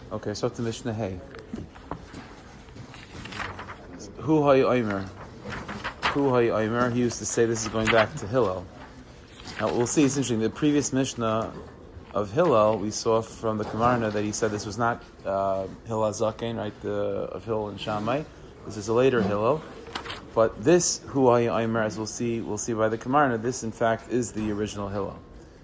Okay, so to Mishnah Hey. Hu Hay Omer. Hu Hay Omer. He used to say, this is going back to Hillel. Now we'll see, it's interesting. The previous Mishnah of Hillel, we saw from the Kamarna that he said this was not Hillel Zaken, right? Of Hillel and Shammai. This is a later Hillel. But this Hu Hay Omer, as we'll see by the Kamarna, this in fact is the original Hillel.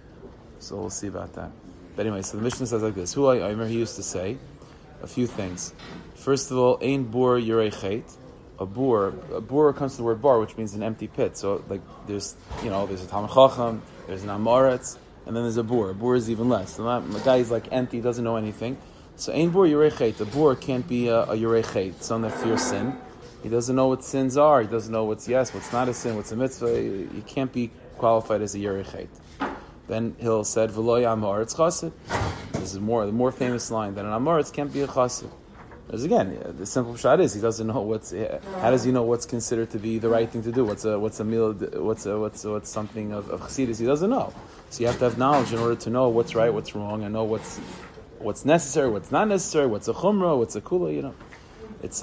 So we'll see about that. But anyway, so the Mishnah says like this. Hu Hay Omer, he used to say a few things. First of all, Ein bur yirei chet. A bur comes to the word bar, which means an empty pit. So like there's a Talmid Chacham, there's an Amoritz, and then there's a bur. A bur is even less. So the guy is like empty, doesn't know anything. So Ein bur yirei chet. A bur can't be a yirei chet, someone that fears sin. He doesn't know what sins are. He doesn't know what's not a sin, what's a mitzvah. He can't be qualified as a yirei chet. Then Hill said, "V'lo ya'amoritz chassid." This is the more famous line that an amoritz can't be a chassid. Because again, the simple shot is he doesn't know how does he know what's considered to be the right thing to do? What's a meal? What's something of chassidus? He doesn't know. So you have to have knowledge in order to know what's right, what's wrong, and know what's necessary, what's not necessary, what's a chumrah, what's a kula. It's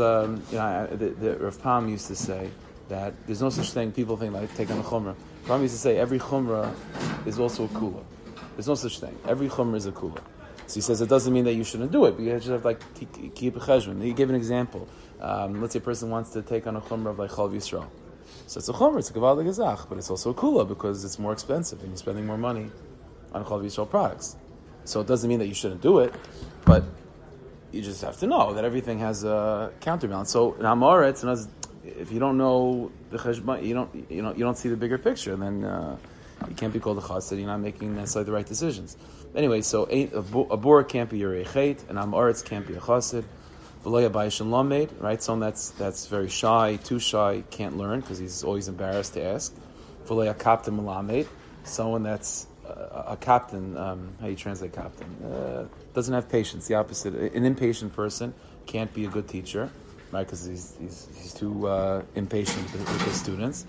the Rav Pam used to say that there's no such thing. People think like take on a chumrah. Ram used to say every chumrah is also a kula. There's no such thing. Every chumrah is a kula. So he says it doesn't mean that you shouldn't do it, but you should have keep a cheshbon. He gave an example. Let's say a person wants to take on a chumrah of like Chol Yisrael. So it's a chumrah, it's a gavaldig gazach, but it's also a kula because it's more expensive and you're spending more money on Chol Yisrael products. So it doesn't mean that you shouldn't do it, but you just have to know that everything has a counterbalance. So in Amoritz, if you don't know the cheshbon, you don't see the bigger picture, then you can't be called a chassid. You're not making necessarily the right decisions. Anyway, so a bor can't be yirei chet, and amoritz can't be a chassid. V'lo yabayis and lamed, right? Someone that's very shy, too shy, can't learn because he's always embarrassed to ask. V'lo yakapten malamed, someone that's a captain. How do you translate captain? Doesn't have patience. The opposite. An impatient person can't be a good teacher. Right, because he's too impatient with his students.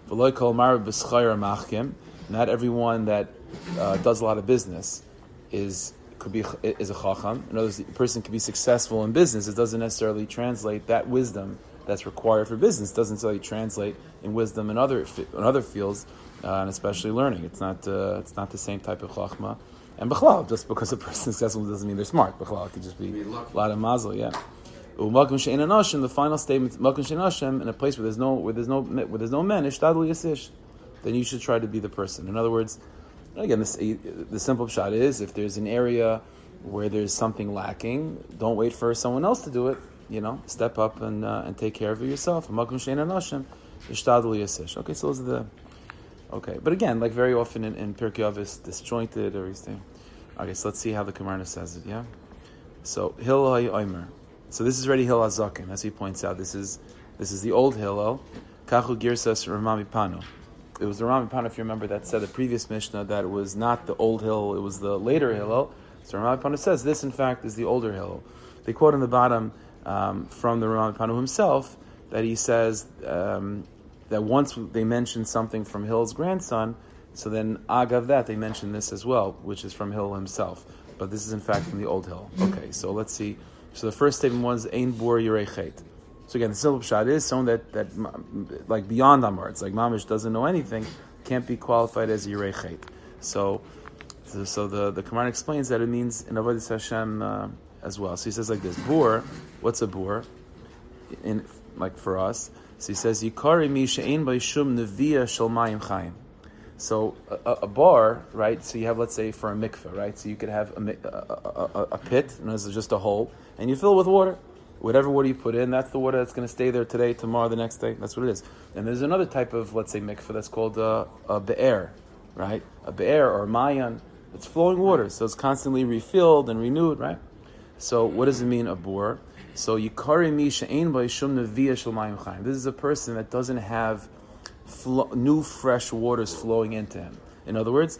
Not everyone that does a lot of business is a chacham. In other words, the person can be successful in business. It doesn't necessarily translate that wisdom that's required for business. It doesn't necessarily translate in wisdom in other fields, and especially learning. It's not the same type of chachma. And b'chlal, just because a person is successful doesn't mean they're smart. B'chlal, it could just be a lot of mazel, yeah. The final statement, in a place where there's no men, then you should try to be the person. In other words, again, the simple shot is if there's an area where there's something lacking, don't wait for someone else to do it. Step up and take care of it yourself. Okay, so those are the. Okay, but again, like very often in Pirkei Avos, disjointed or everything. Okay, so let's see how the Kamarna says it. Yeah, so Hillel Hay Omer. So this is already Hillel Zaken, as he points out. This is the old Hillel. Kachu Girsas Ramami Pano. It was the Ramami Pano, if you remember, that said the previous Mishnah that it was not the old Hillel, it was the later Hillel. So Ramami Pano says this, in fact, is the older Hillel. They quote on the bottom from the Ramami Pano himself that he says that once they mentioned something from Hillel's grandson, so then agav that they mentioned this as well, which is from Hillel himself. But this is in fact from the old Hillel. Okay, so let's see. So the first statement was Ein bor yirei chet. So again, the simple pshat is someone that like beyond Amoritz, like Mamish doesn't know anything, can't be qualified as a yirei chet. So the Kamarna explains that it means in Avodas Hashem as well. So he says like this: bor, what's a bor? In like for us, so he says Yikari mi she'ein b'yishum nevia shel mayim chayim. So a bar, right? So you have, let's say, for a mikveh, right? So you could have a pit, and it's just a hole, and you fill it with water. Whatever water you put in, that's the water that's going to stay there today, tomorrow, the next day. That's what it is. And there's another type of, let's say, mikveh that's called a be'er, right? A be'er or a mayan. It's flowing water, so it's constantly refilled and renewed, right? So what does it mean, a bor? So yikari mi she'ein b'yishum nevia shel mayim chayim. This is a person that doesn't have new fresh waters flowing into him. In other words,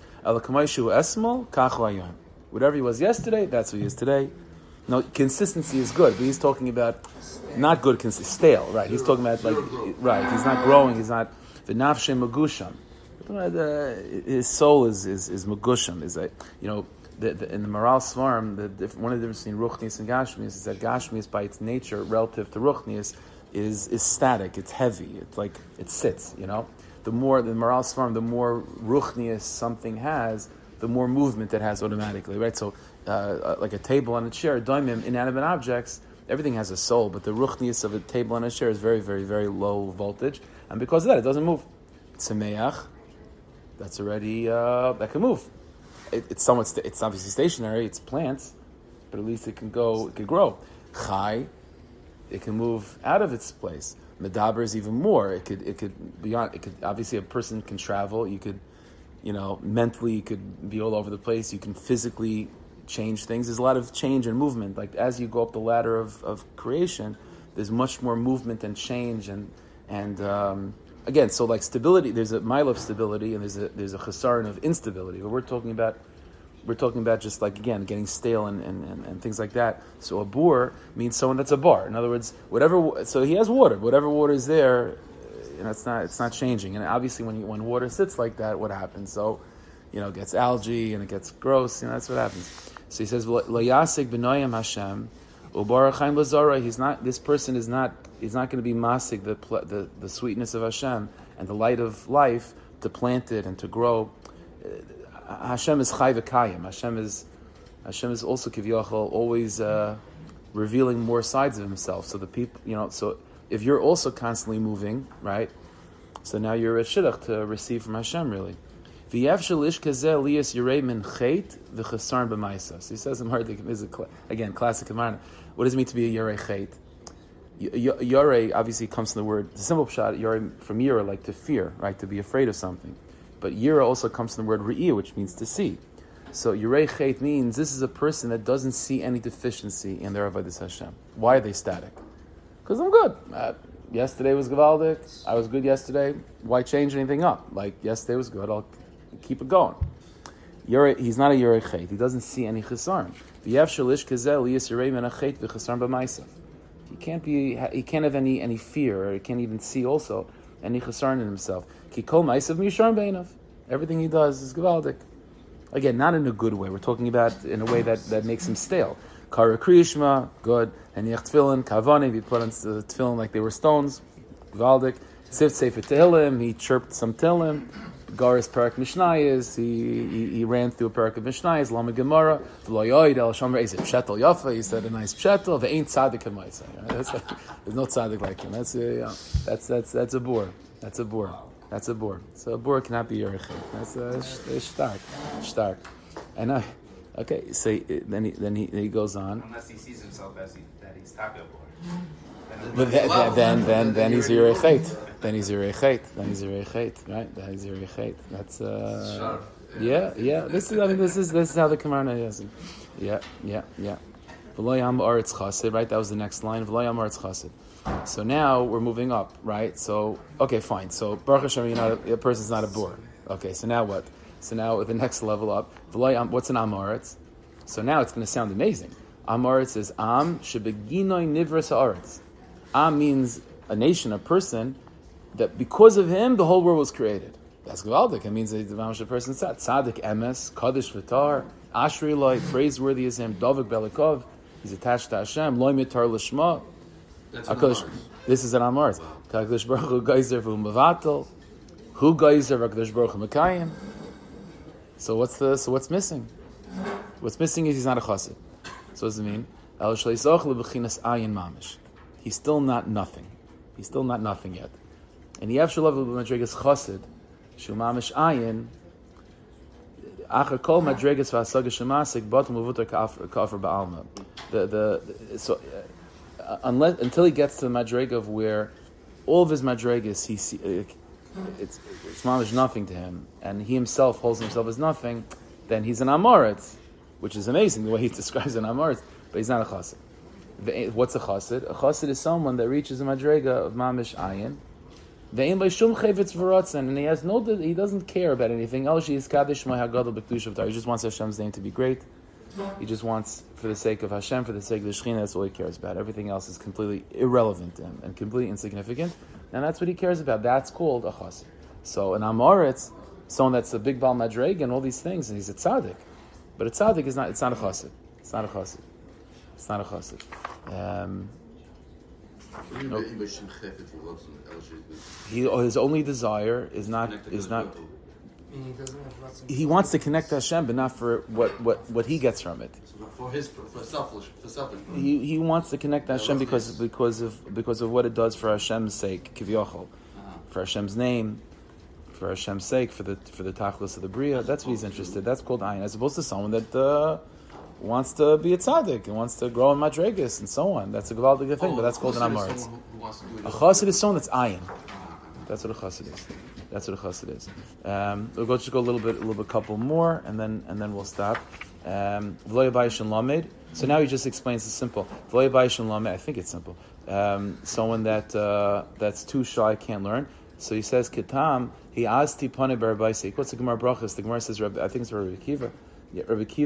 whatever he was yesterday, that's what he is today. Now, consistency is good, but he's talking about not good consistency, stale, right? He's talking about right, he's not growing, he's not the nafshe magusham. His soul is magusham, is in the Maral Svarm, one of the differences between Ruchnius and Gashmius is that Gashmius, by its nature, relative to Ruchnius, is static. It's heavy. It's like it sits. The more the Maral Svarm, the more Ruchnius something has, the more movement it has automatically, right? So, like a table and a chair, daimim, inanimate objects, everything has a soul, but the Ruchnius of a table and a chair is very, very, very low voltage, and because of that, it doesn't move. Tzemeach, that's already that can move. It's obviously stationary. It's plants, but at least it can grow. Chai, it can move out of its place. Medaber is even more. It could beyond. It could obviously a person can travel. You could, mentally you could be all over the place. You can physically change things. There's a lot of change and movement. Like as you go up the ladder of creation, there's much more movement and change and again, so like stability. There's a mile of stability and there's a chesaron of instability. But we're talking about just like again getting stale and things like that. So a bor means someone that's a bar. In other words, so he has water. Whatever water is there, it's not changing. And obviously, when water sits like that, what happens? So, it gets algae and it gets gross. That's what happens. So he says, "Layasik b'noyam Hashem u'barachayim lazara." This person is not going to be masik the sweetness of Hashem and the light of life to plant it and to grow. Hashem is chai v'kayim. Hashem is also kiviyachol, always revealing more sides of Himself. So the people, so if you're also constantly moving, right? So now you're a shidduch to receive from Hashem, really. V'yev shelish kazeh liyas yirei min chait v'chasarn b'maisa. So he says in Mardik, again, classic Gemara. What does it mean to be a yirei chait? Yirei obviously comes from the word, the simple pshat, yirei from yira, like to fear, right? To be afraid of something. But yira also comes from the word re'iyah, which means to see. So yirei chait means this is a person that doesn't see any deficiency in their avodas Hashem. Why are they static? Because I'm good. Yesterday was Gavaldik. I was good yesterday. Why change anything up? Like yesterday was good. I'll keep it going. He's not a yirei chait. He doesn't see any chesaron. V'yev shelish kazel liyas yirei min hachait v'chesaron b'maisav. He can't have any fear, or he can't even see also any chesaron in himself. Ki kol maisav miyusharon beinav. Everything he does is Gavaldik. Again, not in a good way. We're talking about in a way that makes him stale. Kara Kriyishma, good. And Yech Tefillin, Kavanim, he put on the Tefillin like they were stones. Gvaldik. Tziv Sefer Tehillim, he chirped some Tehillim. Garis Parak Mishnayis, he ran through a Parak of Mishnayis, Lama Gemara. V'lo yoid el shomer eizet pshetel yafa, he said a nice pshetel. Ve'ein tzaddik ha'maisa. There's no tzaddik like him. That's a bor. That's a bor. That's a bor. So a bor cannot be yerichet. That's stark. And okay, so then he goes on. Unless he sees himself as that he's taka bor. But then he's yerichet. Then he's yerichet. Right? Then he's yerichet. That's yeah. This is how the Kamarna is. Yeah. V'loyam aretz chassid. Right? That was the next line. V'loyam aretz chassid. So now we're moving up, right? So okay, fine. So Baruch Hashem, a person's not a bor. Okay, so now what? So now with the next level up, what's an Amoritz? So now it's going to sound amazing. Amoritz is Am shebeginoi nivras haaretz. Am means a nation, a person that because of him the whole world was created. That's Gavaldik. It means that the person said Tzaddik Emes, Kaddish V'tar, Ashri Loi, praiseworthy is him, Dovik Belikov. He's attached to Hashem. Loi Mitar Lishma. This is an Amoritz. Kadosh Baruch Hu Geyser V'hu Mavatal. Hu Geyser V'Kadosh Baruch Hu Mekayim. So what's missing? What's missing is he's not a chassid. So what does it mean? El shleisoch lebechinas ayin mamish. He's still not nothing. He's still not nothing yet. And the Yavshalav Madregas chassid, shu mamish ayin, acher kol madregas v'asaga shemasik batum levutar ka'afar ba'alma. Until he gets to the madrega of where all of his madregas it's mamish nothing to him, and he himself holds himself as nothing, then he's an Amoritz, which is amazing the way he describes an Amoritz, but he's not a chassid. What's a chassid? A chassid is someone that reaches a madrega of mamish ayin, ve'in by shum chayvetz v'ratzon, and he doesn't care about anything else. He is kaddish ma'hagadol b'kedusha v'tar. He just wants Hashem's name to be great. He just wants, for the sake of Hashem, for the sake of the Shekhinah, that's all he cares about. Everything else is completely irrelevant to him and completely insignificant. And that's what he cares about. That's called a chassid. So an Amoritz, someone that's a big Baal Madreg and all these things, and he's a tzaddik. But a tzaddik is not. It's not a chassid. It's not a chassid. It's not a chassid. His only desire is not. He wants to connect to Hashem, but not for what he gets from it. For selfish. He wants to connect to Hashem because of what it does for Hashem's sake, kivyochol, for Hashem's name, for Hashem's sake, for the tachlis of the bria. That's what he's interested. That's called ayin, as opposed to someone that wants to be a tzaddik and wants to grow in madregas and so on. That's a gewaldige thing, but that's called an amoritz. A chassid is someone that's ayin. That's what a chassid is. That's what a chassid is. We'll just go a little bit, couple more, and then we'll stop. V'lo yabayis and lamed. So now he just explains the simple. V'lo yabayis and lamed. I think it's simple. Someone that's too shy, can't learn. So he says, Ketam, he asti pane barabaisi. What's the Gemara brachas? The Gemara says, I think it's Rabbi Akiva. Yeah,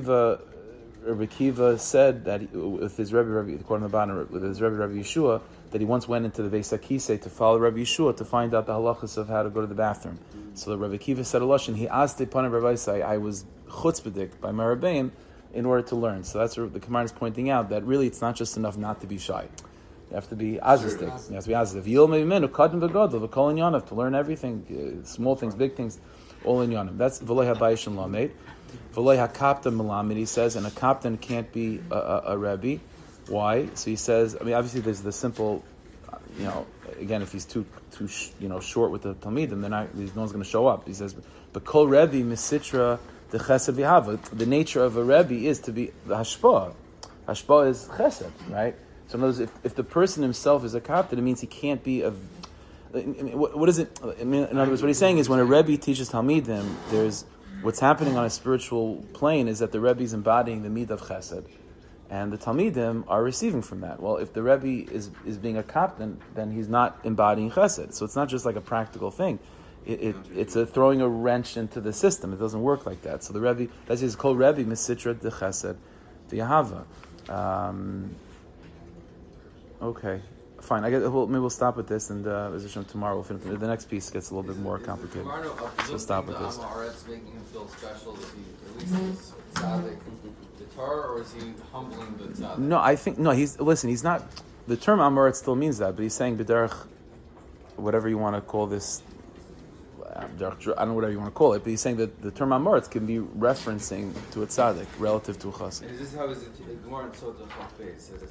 Rabbi Akiva said that with his Rabbi, according to the bottom, with his Rabbi Yeshua, that he once went into the Beis Akise to follow Rabbi Yeshua to find out the halachas of how to go to the bathroom. So the Rabbi Akiva said a lashon, he asked the Pana Rabbi, I was chutzpahdik by my Rabbeim in order to learn. So that's what the Gemara is pointing out, that really it's not just enough not to be shy. You have to be azistik. You have to be azistik. Yil me'imenu kadin v'gadol v'kol inyanov, to learn everything, small things, big things, all inyanim. That's v'lo habayish and lamed. V'lo hakaptan melamed, he says, and a kaptan can't be a Rebbe. Why? So he says, obviously there's the simple, again, if he's too short with the Talmidim, then no one's going to show up. He says, but kol Rebbe misitra the chesed v'hava. The nature of a Rebbe is to be the hashpah. Hashpah is chesed, right? So in other words, if the person himself is a kaptan, it means he can't be a. What is it? In other words, what he's saying is when a Rebbe teaches Talmidim, there's what's happening on a spiritual plane is that the Rebbe is embodying the midah of chesed, and the Talmidim are receiving from that. Well, if the Rebbe is being a kaptan, then he's not embodying chesed. So it's not just like a practical thing. It's a throwing a wrench into the system. It doesn't work like that. So the Rebbe, that's his called Rebbe Misitra de Chesed V'Yahava. Okay, fine. Maybe we'll stop with this, and tomorrow we'll finish. The next piece gets a little bit more complicated. So we'll stop with this. Making him feel special that he at least is tzaddik the Torah, or is he humbling the tzaddik? No, I think he's not. The term Amoritz still means that, but he's saying b'derech, whatever you want to call this. I don't know whatever you want to call it, but he's saying that the term Amoritz can be referencing to a tzaddik relative to a chassid. Is this how is it? The Gemara in Sotah Chaf Beis says